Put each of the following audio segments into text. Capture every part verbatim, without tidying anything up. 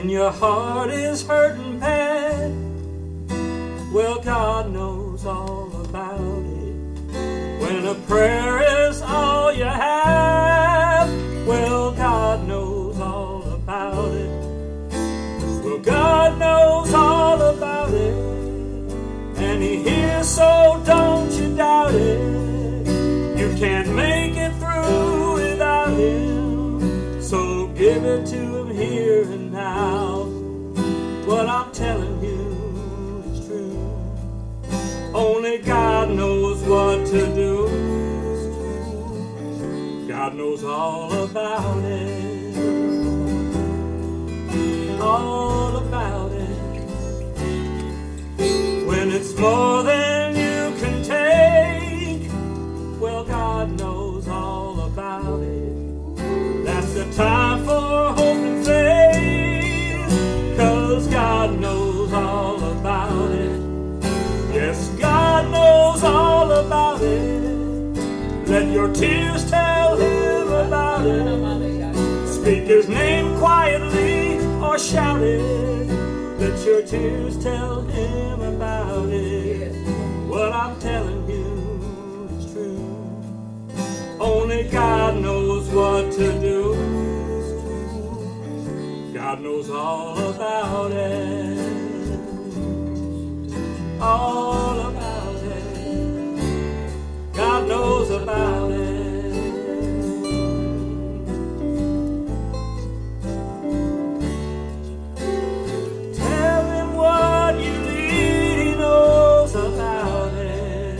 When your heart is hurting bad, well, God knows all about it. When a prayer is all you have, well, God knows all about it. Well, God knows all about it, and He hears, so don't you doubt it. You can't make it through without Him, so give it to Him here and now. What I'm telling you is true. Only God knows what to do. God knows all about it, all about it. When it's more than you can take, well, God knows all about it. That's the time for hope and faith, 'cause God knows all about it. Yes, God knows all about it. Let your tears tell Him about it. Speak His name quietly or shout it. Let your tears tell Him about it. What I'm telling you is true. Only God knows what to do. God knows all about it, all about it. God knows about it. Tell Him what you need, He knows about it.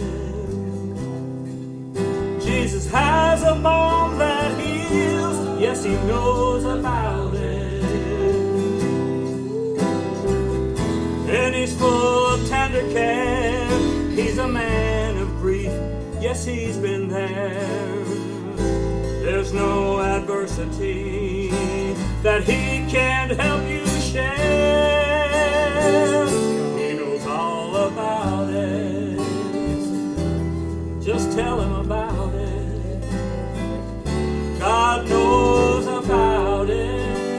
Jesus has a balm that heals, yes, He knows about it. And He's full of tender care. He's a man of grief, yes, He's been there. There's no adversity that He can't help you share. He knows all about it. Just tell Him about it. God knows about it.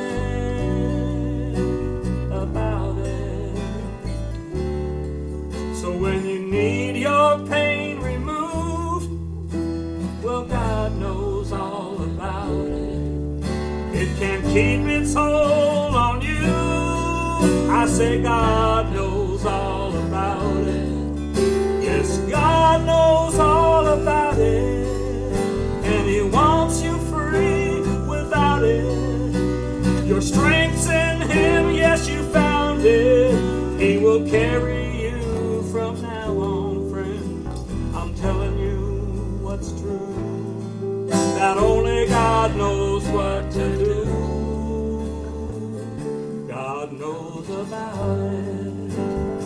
So when you need your pain removed, well, God knows all about it. It can't keep its hold on you. I say God knows all about it. Yes, God knows all about it. And He wants you free without it. Your strength's in Him, yes, you found it. He will carry from now on, friend. I'm telling you what's true, that only God knows what to do. God knows about it,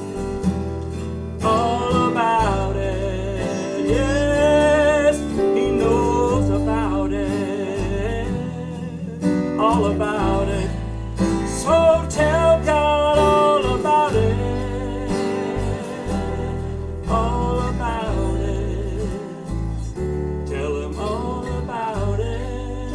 all about it. Yes, He knows about it, all about it. So tell God all about it. All about it. Tell Him all about it.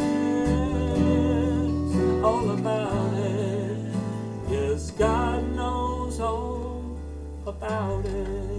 All about it. Yes, God knows all about it.